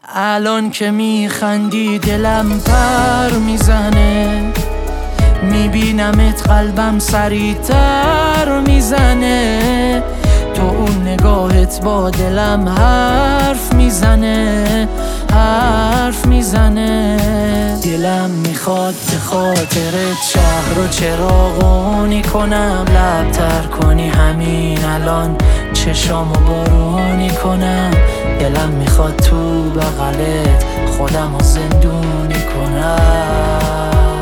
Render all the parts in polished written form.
الان که میخندی دلم پر میزنه، میبینمت قلبم سریعتر میزنه. تو اون نگاهت با دلم حرف میزنه، حرف میزنه. دلم میخواد به خاطرت شهر رو چراغونی کنم، لبتر کنی همین الان چشامو بارونی کنم. دلم میخواد تو بغلت خودمو زندونی کنم.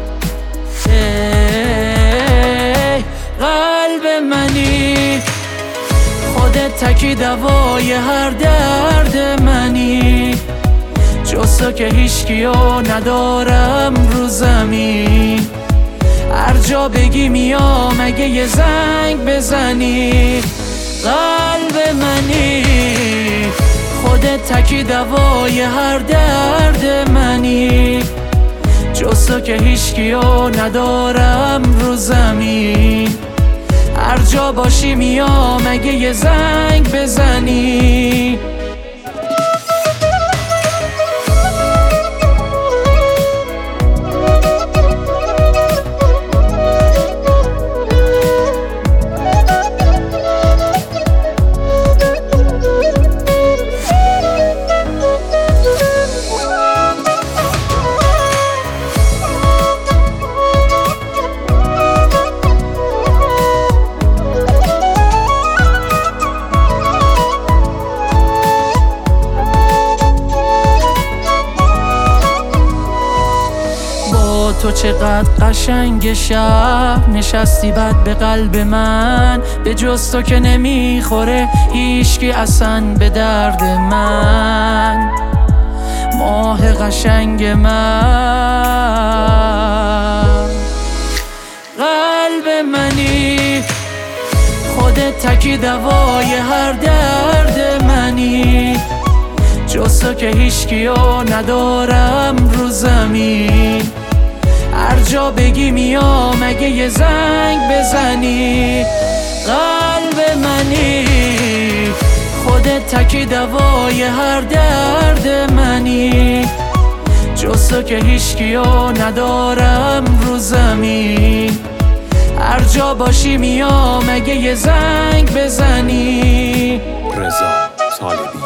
ای قلب منی، خودت تکی دوای هر درد منی. جز تو که هیچکیو ندارم رو زمین، هر جا بگی میام اگه یه زنگ بزنی. قلب منی، خودت تکی دوای هر درد منی. جز تو که هیچکیو ندارم رو زمین، هر جا باشی میام اگه یه زنگ بزنی. تو چقدر قشنگ شهر نشستی بد به قلب من، به جز تو که نمیخوره هیچکی اصلا به درد من. ماه قشنگ من، قلب منی، خودت تکی دوای هر درد منی. جز تو که هیچکیو ندارم رو زمین، هر جا بگی میام اگه یه زنگ بزنی. قلب منی، خودت تکی دوای هر درد منی. جز تو که هیچکیو ندارم رو زمین، هر جا باشی میام اگه یه زنگ بزنی. رضا طالبی.